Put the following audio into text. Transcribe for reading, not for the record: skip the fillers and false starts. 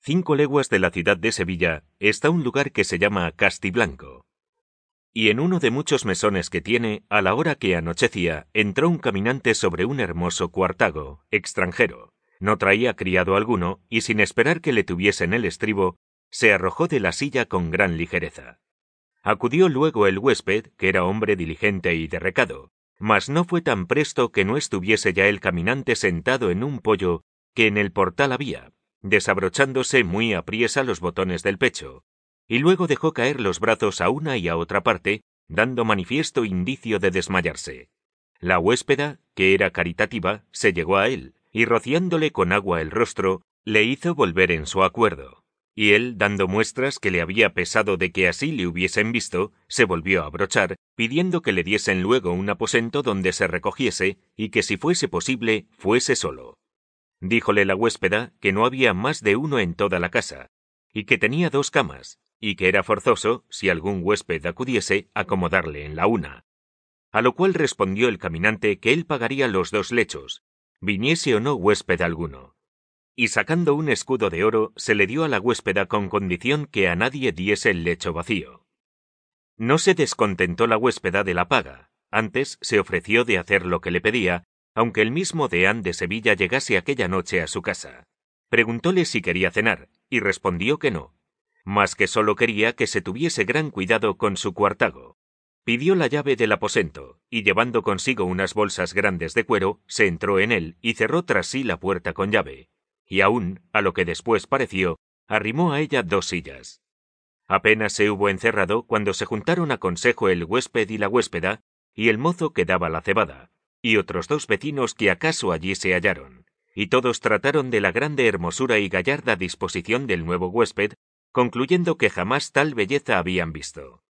5 leguas de la ciudad de Sevilla está un lugar que se llama Castiblanco. Y en uno de muchos mesones que tiene, a la hora que anochecía, entró un caminante sobre un hermoso cuartago, extranjero. No traía criado alguno, y sin esperar que le tuviesen el estribo, se arrojó de la silla con gran ligereza. Acudió luego el huésped, que era hombre diligente y de recado, mas no fue tan presto que no estuviese ya el caminante sentado en un poyo que en el portal había, desabrochándose muy apriesa los botones del pecho, y luego dejó caer los brazos a una y a otra parte, dando manifiesto indicio de desmayarse. La huéspeda, que era caritativa, se llegó a él, y rociándole con agua el rostro, le hizo volver en su acuerdo. Y él, dando muestras que le había pesado de que así le hubiesen visto, se volvió a abrochar, pidiendo que le diesen luego un aposento donde se recogiese, y que si fuese posible, fuese solo. Díjole la huéspeda que no había más de uno en toda la casa, y que tenía 2 camas, y que era forzoso, si algún huésped acudiese, acomodarle en la una. A lo cual respondió el caminante que él pagaría los 2 lechos, viniese o no huésped alguno. Y sacando un escudo de oro, se le dio a la huéspeda con condición que a nadie diese el lecho vacío. No se descontentó la huéspeda de la paga, antes se ofreció de hacer lo que le pedía, aunque el mismo deán de Sevilla llegase aquella noche a su casa. Preguntóle si quería cenar, y respondió que no, mas que sólo quería que se tuviese gran cuidado con su cuartago. Pidió la llave del aposento, y llevando consigo unas bolsas grandes de cuero, se entró en él y cerró tras sí la puerta con llave, y aún, a lo que después pareció, arrimó a ella 2 sillas. Apenas se hubo encerrado cuando se juntaron a consejo el huésped y la huéspeda, y el mozo que daba la cebada, y otros 2 vecinos que acaso allí se hallaron, y todos trataron de la grande hermosura y gallarda disposición del nuevo huésped, concluyendo que jamás tal belleza habían visto.